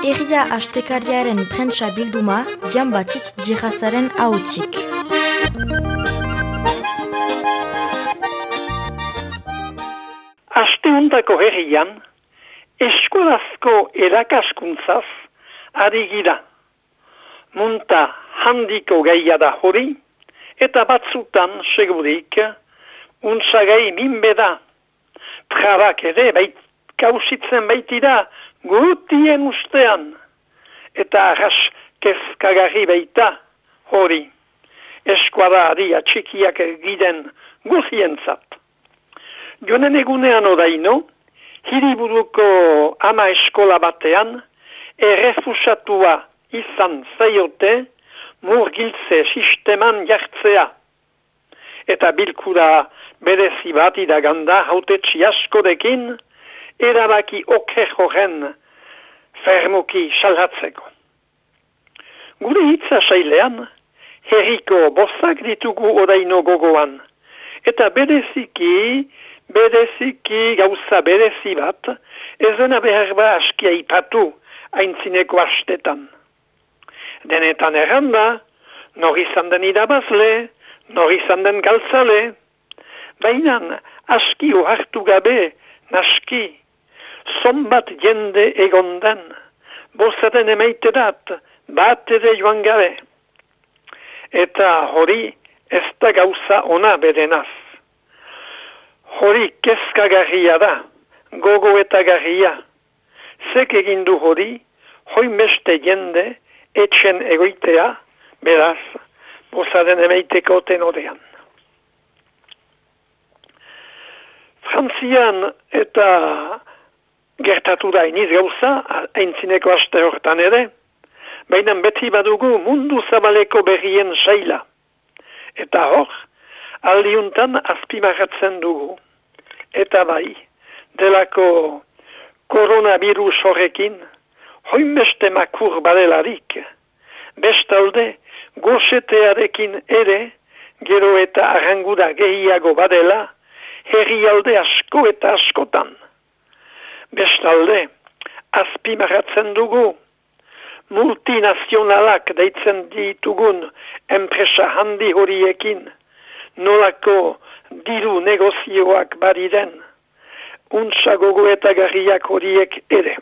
Herria astekariaren prentsa bilduma, Jan Batxitz Jihazaren ahotzik. Asteundako herrian, eskolazko erakaskuntzaz ari gira. Munta handiko gaia da hori, eta batzutan segurik, untsagai minbeda. Trabak ere kausitzen baitira gutien ustean, eta arras kezkagarri baita hori. Eskuadari atxikiak egiden guzientzat. Jonen egunean odaino, hiriburuko ama eskola batean, errefusatua izan zaiote murgiltze sisteman jartzea. Eta bilkura berezi bat idaganda hautetsi askorekin, erabaki oker horren fermuki salhatzeko. Gure hitza sailean, herriko bostak ditugu odaino gogoan, eta bereziki gauza berezi bat, ez dena behar ba askia ipatu aintzineko astetan. Denetan erranda, nor izan den idabazle, nor izan den galtzale, baina aski ohartu gabe, naski, zonbat jende egondan, bozaten emaiterat, bat ere joan gabe. Eta hori ez da gauza ona berenaz. Hori kezkagarria da, gogo eta garria. Zek egindu hori, hoi beste jende, etxen egoitea, beraz, bozaten emaiteko tenodean. Frantzian eta gertatu da iniz gauza, aintzineko aste hortan ere, baina beti badugu mundu zabaleko berrien saila. Eta hor, aldiuntan azpimarratzen dugu. Eta bai, delako koronavirus horrekin, hoinbeste makur badelarik, bestalde gosetearekin ere, gero eta arranguda gehiago badela, herrialde asko eta askotan. Bestalde, azpimarratzen dugu, multinazionalak deitzen ditugun enpresa handi horiekin, nolako diru negozioak badiren, untsa gogo eta garriak horiek ere.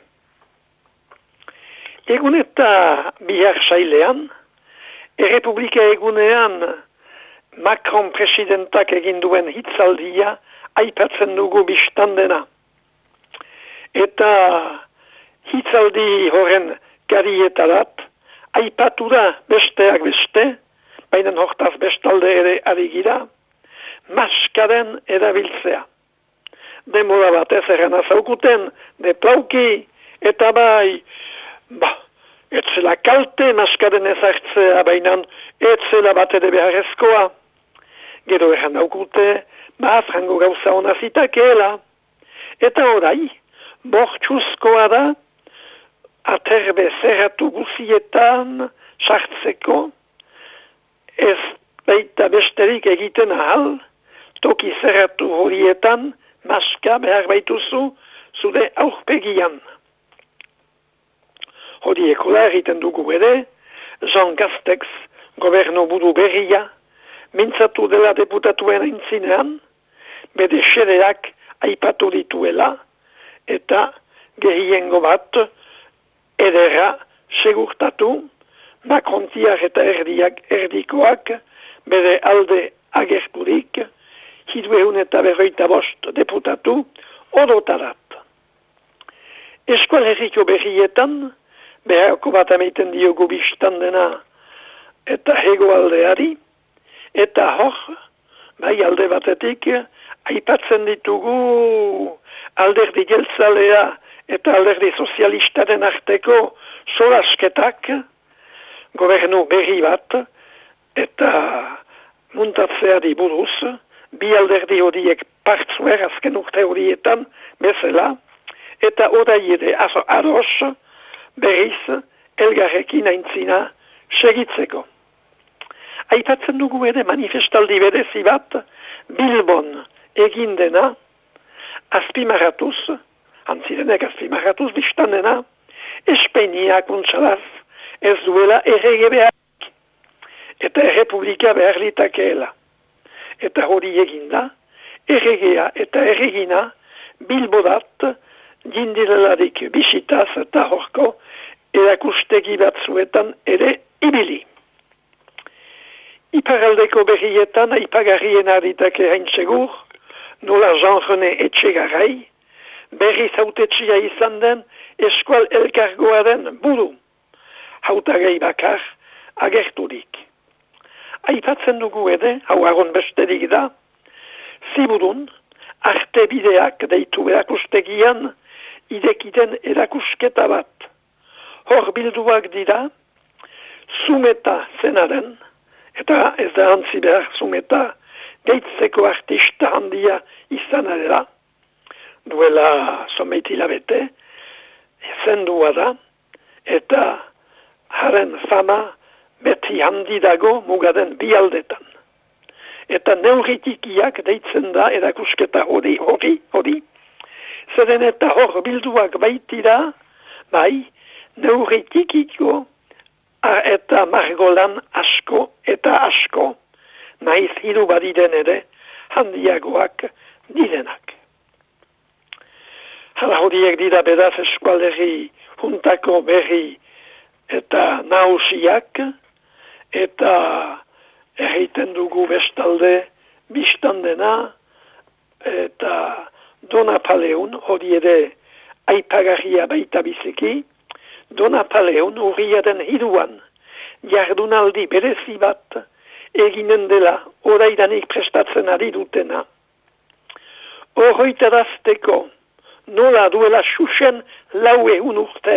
Egun eta bihar sailean, Errepublika egunean Macron presidentak egin duen hitzaldia aipatzen dugu biztandena. Eta hitzaldi horren garietarat, aipatu da besteak beste, baina hortaz bestalde ere ari gira, maskaren erabiltzea. Demora bat ez erran azaukuten, deplauki, eta bai, etzela kalte maskaren ezartzea, baina etzela bat ere beharrezkoa. Gero erran aukute, frango gauza hona zitakeela. Eta orai, bortxuzkoa da, aterbe zerratu guzietan sartzeko, ez baita besterik egiten ahal, toki zerratu horietan, maska behar baituzu, zude aurpegian. Horiekola egiten dugu ere, Jean Castex, gobernu buru berria, mintzatu dela deputatuen aintzinean, bede xereak aipatu dituela, eta gehiengo bat, ederra segurtatu, Macrontiak eta erdikoak bere alde agerturik, 255 deputatu odotarat. Eskual herriko berrietan, beharko bat ameiten diogu biztandena eta hegoaldeari, eta hor, bai alde batetik, aipatzen ditugu alderdi jeltzalea eta alderdi sozialistaren arteko solasketak, gobernu berri bat, eta muntatzeari buruz, bi alderdi horiek partzuer azken urte horietan bezala, eta orai ere ados berriz elgarrekin aintzina segitzeko. Aipatzen dugu ere manifestaldi berezi bat, Bilbon egin dena, azpimarratuz, antzirenek azpimarratuz biztanena, Espainiak untsalaz ez duela errege beharrik, eta errepublika behar litakeela. Eta hori eginda, erregea eta erregina Bilbodat jindirelarik bisitaz eta horko erakustegi batzuetan ere ibili. Iparaldeko berrietan aipagarrien aritake hain segur, nola Jean-René Etxegarai, berri zautetxia izan den eskual elkargoaren buru, hautagai bakar agerturik. Aipatzen dugu ere, hau agon besterik da, ziburun, arte bideak deitu erakustegian, idekiten erakusketa bat. Hor bilduak dira, Zumeta zenaren, eta ez da hantzi behar Zumeta, deitzeko artista handia izan dela, duela someitila bete, zendua da, eta haren fama beti handi dago mugaden bi aldetan. Eta neurritikiak deitzen da erakusketa hori, zeren eta hor bilduak baitira, bai, neurritikiko eta margolan asko eta asko, nahiz hiru badiden ere handiagoak direnak. Hala horiek dira beraz eskualderi juntako berri eta nausiak, eta erreiten dugu bestalde biztandena, eta Donapaleun, hori ere aipagarria baita biziki, Donapaleun urriaren hiruan jardunaldi berezi bat eginen dela oraidanik prestatzen ari dutena. Horroitarazteko nola duela xuxen 400 urte,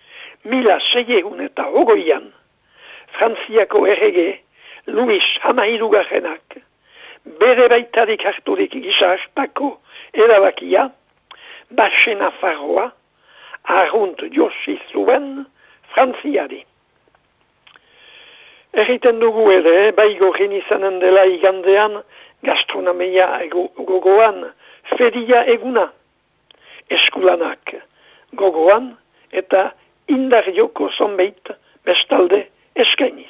1608an, Frantziako errege Luis Hamairugarrenak bere baitarik harturik gisa hartako erabakia, Baxe Nafarroa arrunt josi zuen Frantziari. Erriten dugu ere, baigorin izanen dela igandean gastronomia gogoan feria eguna. Eskulanak gogoan eta indar joko zonbeit bestalde eskainiz.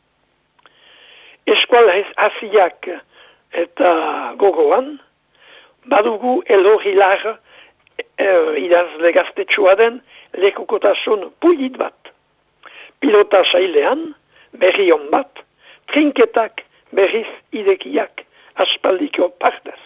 Eskual hasiak eta gogoan badugu Elorrilar idazle gaztetxua den lekukotasun pulit bat. Pilota sailean berri on bat, trinketak berriz idekiak aspaldiko partez.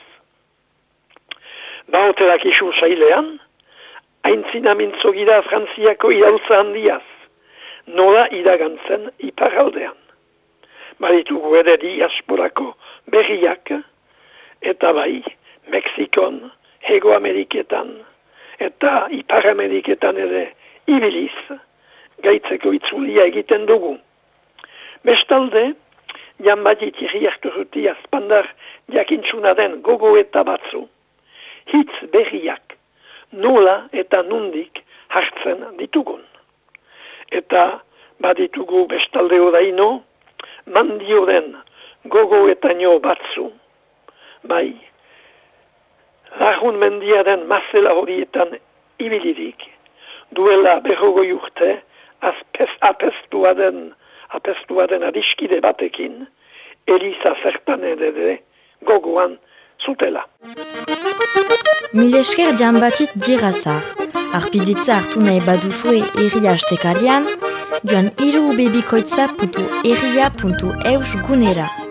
Baoterak isu sailean, aintzina mintzogira Frantziako irautza handiaz, nola iragantzen iparaldean. Baditugu ere diasporako berriak, eta bai, Mexikon, Hego Ameriketan, eta Ipar Ameriketan ere ibiliz, gaitzeko itzulia egiten dugu. Bestalde, janbatit irriartu ruti azpandar jakintsuna den gogo eta batzu, hitz berriak, nola eta nundik hartzen ditugun. Eta baditugu bestalde odaino, mandio den gogo eta nio batzu, bai, Lagun mendiaren mazela horietan ibilirik, duela 100 urte apestua den adiskide batekin, Eliza zertan ere gogoan zutela. Milesker Giambatit Dirazar, arpilditza hartu nahi baduzue herri hastekarian, joan irubebikoitza.herria.eus gunera.